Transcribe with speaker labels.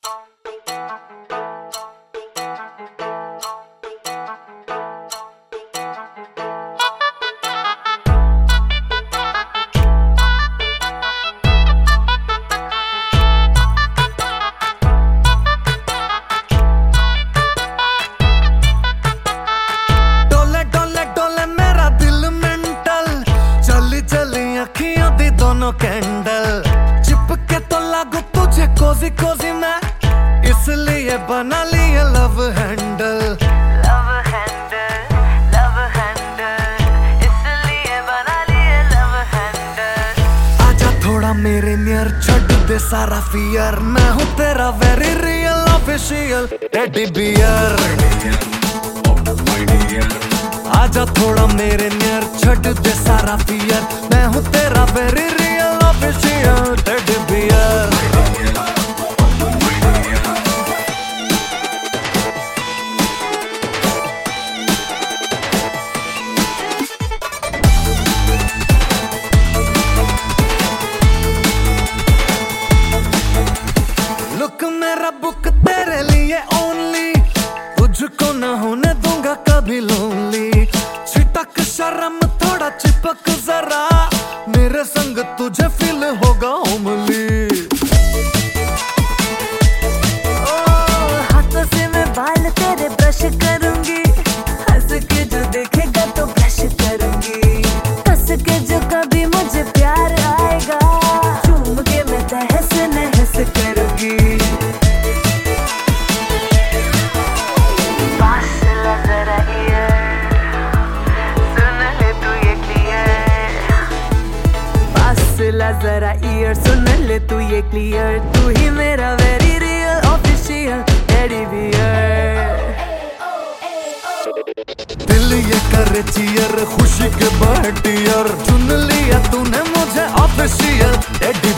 Speaker 1: दोनों कैंडल चिपके तो लागू तुझे कोजी कोजी मैं इसलिए बना लिया लव हैंडल इसलिए बना लिया लव हैंडल। आजा थोड़ा मेरे नियर छੱਡ दे सारा फियर मैं हूँ तेरा very real official teddy bear. आजा थोड़ा मेरे नियर छੱਡ दे सारा फियर मैं हूँ तेरा very real official teddy bear. Look मेरा बुक तेरे लिए ओनली तुझको न होने दूंगा कभी लोनली। छिटक शर्म थोड़ा चिपक जरा मेरे संग तुझे फील होगा होमली।
Speaker 2: हाथों से मैं बाल तेरे ब्रश करूंगी हंस के जो देखेगा तो ब्रश करूंगी कस के जो कभी मुझे प्यार आएगा चूम के मैं तहस नहस करूंगी। जरा ईयर सुन ले तू ये क्लियर तू ही मेरा very real official teddy bear.
Speaker 1: दिल ये करे चियर खुशी के बहटियर चुन लिया तूने मुझे ऑफिशियल टेडी